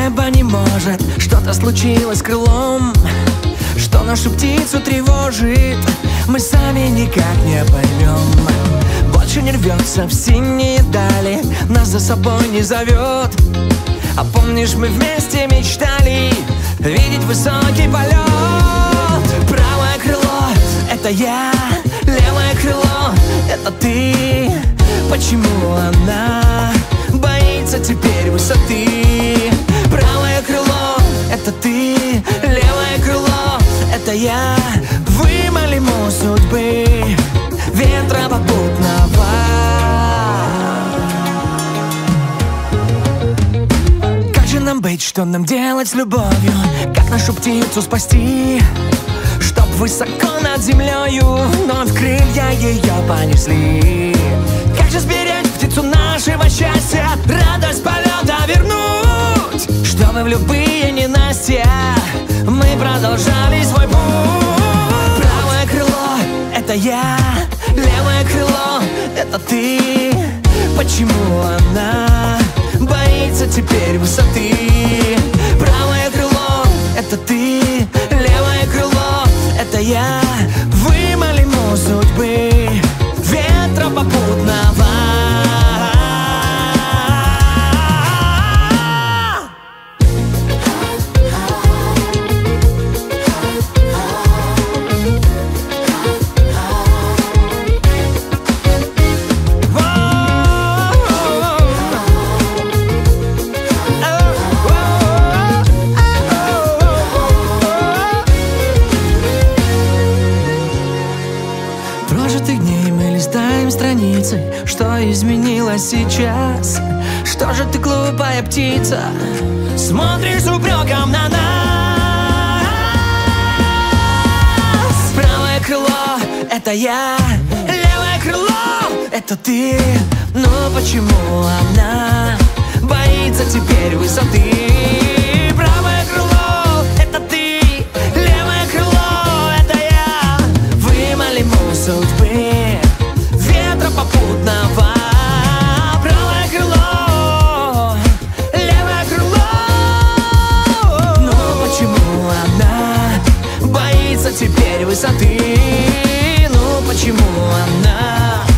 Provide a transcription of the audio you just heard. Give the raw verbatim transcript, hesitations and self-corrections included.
небо не может, что-то случилось с крылом, что нашу птицу тревожит, мы сами никак не поймем. Больше не рвется в синие дали, нас за собой не зовет. А помнишь, мы вместе мечтали видеть высокий полет. Правое крыло — это я, левое крыло — это ты. Почему она боится теперь высоты? Правое крыло — это ты, левое крыло — это я. Вымолим у судьбы ветра попутного. Как же нам быть, что нам делать с любовью? Как нашу птицу спасти, чтоб высоко над землею вновь крылья ее понесли? Как же сберечь птицу нашего счастья, радость полета вернуть, чтобы в любые ненастья мы продолжали свой путь? Правое крыло — это я, левое крыло — это ты. Почему она боится теперь высоты? Правое крыло — это ты, левое крыло — это я. Вымолим у судьбы ветра попутного. Прожитых дней мы листаем страницы. Что изменилось сейчас? Что же ты, глупая птица, смотришь с упреком на нас? Правое крыло — это я, левое крыло — это ты. Но почему она боится теперь высоты? Правое крыло — это ты, левое крыло — это я. Вымолим у судьбы ветра попутного. Правое крыло, левое крыло. Но почему она боится теперь высоты? Ну почему она